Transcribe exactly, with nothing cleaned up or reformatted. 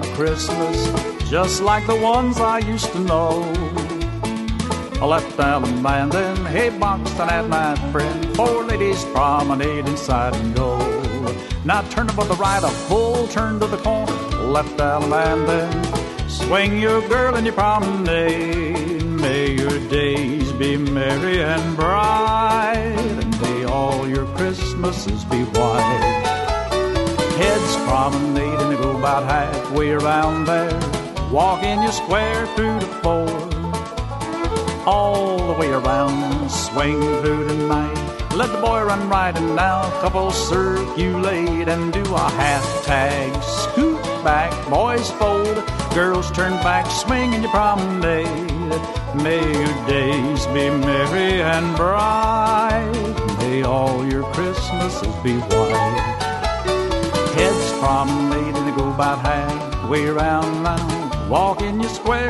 white Christmas, just like the ones I used to know. I left Alabama and hey, Boxton at my friend, four ladies promenade inside and go. Now turn about the right, a full turn to the corner, left Alabama then swing your girl and your promenade. May your days be merry and bright, and may all your Christmases be white. Heads promenade and they go about halfway around there, walk in your square through the floor, all the way around, swing through the night. Let the boy run right and now, couple circulate and do a half tag, scoot back, boys fold, girls turn back, swing in your promenade. May your days be merry and bright, may all your Christmases be white. Heads promenade and they go about halfway around now, walk in your square